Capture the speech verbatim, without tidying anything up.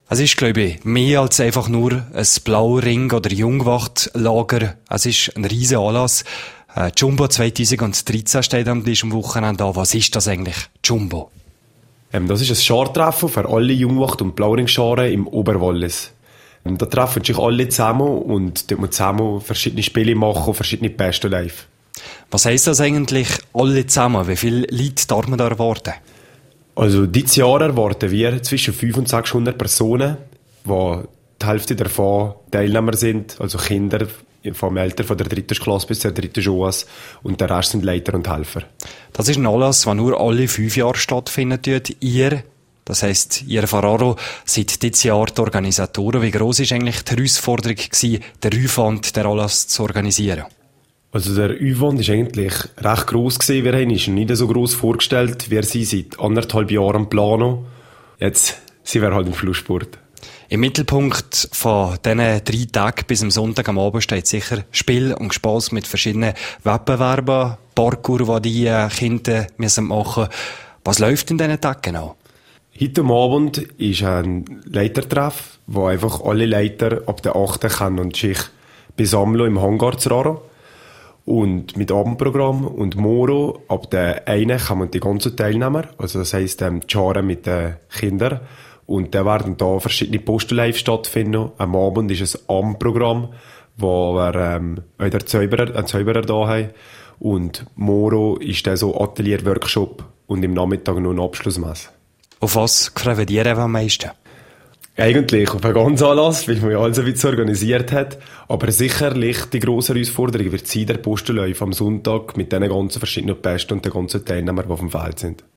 Es ist, glaube ich, mehr als einfach nur ein Blauring- oder Jungwachtlager. Es ist ein riesiger Anlass. Äh, Jumbo zwanzig dreizehn steht am diesem Wochenende an. Was ist das eigentlich, Jumbo? Ähm, das ist ein Schartreffen für alle Jungwacht- und Blauringscharen im Oberwallis. Ähm, da treffen sich alle zusammen und dort muss zusammen verschiedene Spiele machen, verschiedene Beste live. Was heisst das eigentlich, alle zusammen? Wie viele Leute darf man da erwarten? Also dieses Jahr erwarten wir zwischen fünfhundert und sechshundert Personen, wo die Hälfte davon Teilnehmer sind, also Kinder vom Alter von der dritten Klasse bis zur dritten Schule, und der Rest sind Leiter und Helfer. Das ist ein Anlass, der nur alle fünf Jahre stattfindet. Ihr, das heisst, ihr Ferraro, seid dieses Jahr die Organisatoren. Wie gross war eigentlich die Herausforderung gewesen, den Aufwand, den Anlass zu organisieren? Also der Aufwand war eigentlich recht gross gewesen. Wir haben uns nicht so gross vorgestellt. Wir sind seit anderthalb Jahren am Planen. Jetzt sind wir halt im Flusssport. Im Mittelpunkt von diesen drei Tagen bis am Sonntag am Abend steht sicher Spiel und Spass mit verschiedenen Wettbewerben, Parkour, die die Kinder müssen machen. Was läuft in diesen Tagen genau? Heute Abend ist ein Leitertreff, wo einfach alle Leiter ab der achten können und sich besammeln im Hangar zu Raro. Und mit Abendprogramm und Moro, ab der einen kommen die ganzen Teilnehmer, also das heisst, ähm, die Scharen mit den Kindern. Und dann werden da verschiedene Posten live stattfinden. Am Abend ist ein Abendprogramm, wo wir, ähm, wieder Zauberer, einen Zauberer da haben. Und Moro ist dann so Atelier-Workshop und im Nachmittag noch ein Abschlussmesse. Auf was freuen ihr am meisten? Eigentlich auf einen ganzen Anlass, weil man ja alles ein bisschen organisiert hat. Aber sicherlich die grosse Herausforderung wird sein, der Postenlauf am Sonntag mit diesen ganzen verschiedenen Besten und den ganzen Teilnehmern, die auf dem Feld sind.